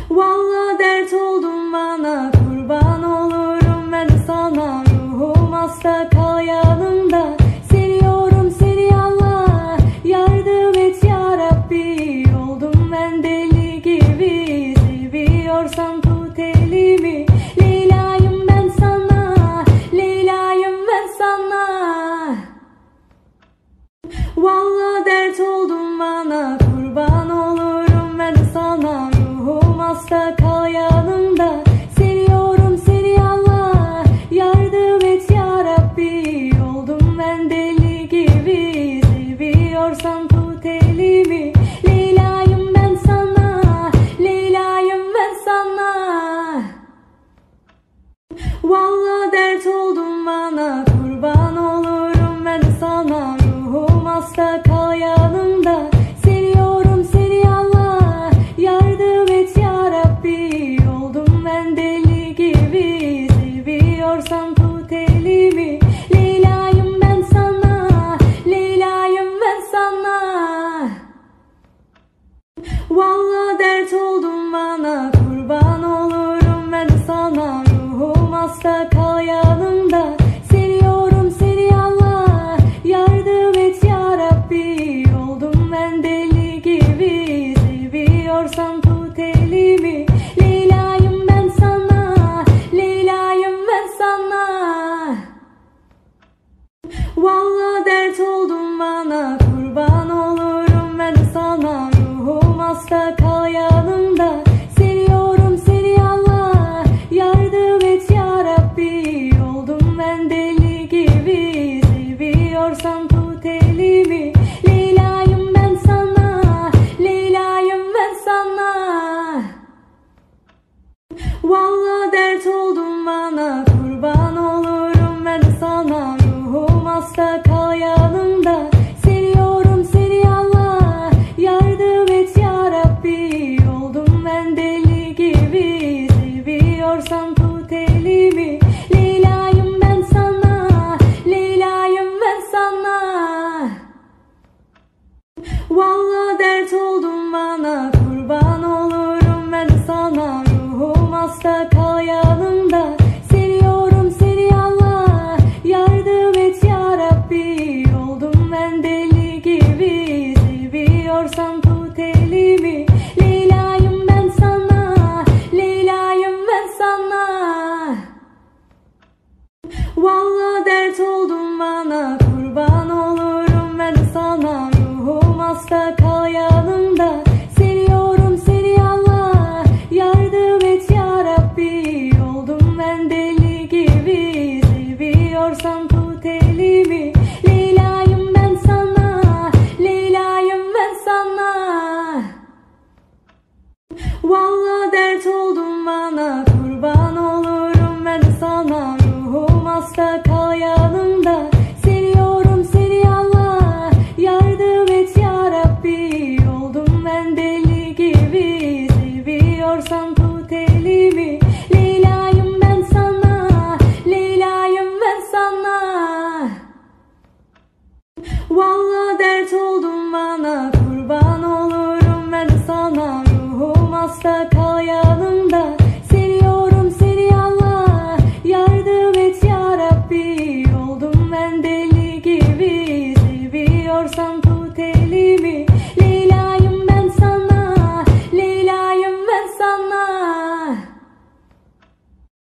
Vallahi dert oldun bana, kurban olurum ben sana. Ruhum hasta, kal yanımda. Seviyorum seni Allah, yardım et ya Rabbi. Oldum ben deli gibi, seviyorsan tut elimi. Leyla'yım ben sana, Leyla'yım ben sana. Vallahi dert oldun bana, kurban olurum ben sana. Ruhum hasta, kal yanımda. Seviyorum seni Allah, yardım et ya Rabbi. Oldum ben deli gibi, seviyorsan tut elimi. Leyla'yım ben sana, Leyla'yım ben sana. Vallahi dert oldun bana, kurban olurum ben sana. Ruhum hasta, kal yanımda. Seviyorum seni Allah, yardım et ya Rabbi. Oldum ben deli gibi, seviyorsan tut elimi. Leyla'yım ben sana, Leyla'yım ben sana. Vallahi dert oldun bana, kurban olurum ben sana. Ruhum hasta, kal yanımda. Seviyorum seni Allah, yardım et ya Rabbi. Oldum ben deli gibi, seviyorsan tut elimi. Leyla'yım ben sana, Leyla'yım ben sana. Vallahi dert oldun bana, kurban olurum ben sana. Ruhum hasta, kal yanımda. Seviyorum seni Allah, yardım et ya Rabbi. Oldum ben deli gibi, seviyorsan tut elimi. Leyla'yım ben sana, Leyla'yım ben sana. Vallahi dert oldun bana, kurban olurum ben sana. Ruhum hasta, kal yanımda. Seviyorum seni Allah, yardım et ya Rabbi. Oldum ben deli gibi, seviyorsan tut elimi. Leyla'yım ben sana, Leyla'yım ben sana. Vallahi dert oldun bana, kurban olurum ben sana. Ruhum hasta, kal yanımda. Seviyorum seni Allah, yardım et ya Rabbi. Oldum ben deli gibi, seviyorsan tut elimi. Leyla'yım ben sana, Leyla'yım ben sana. Vallahi dert oldun bana, kurban olurum ben sana. Ruhum hasta, kal yanımda. Seviyorum seni Allah, yardım et ya Rabbi. Oldum ben deli gibi, seviyorsan tut elimi. Leyla'yım ben sana, Leyla'yım ben sana. Vallahi dert oldun bana, kurban olurum ben sana. Ruhum hasta, kal yanımda. Seviyorum seni Allah, yardım et ya Rabbi. Oldum ben deli gibi, seviyorsan tut elimi. Leyla'yım ben sana, Leyla'yım ben sana. Vallahi dert oldun bana, kurban olurum ben sana. Ruhum hasta, kal yanımda.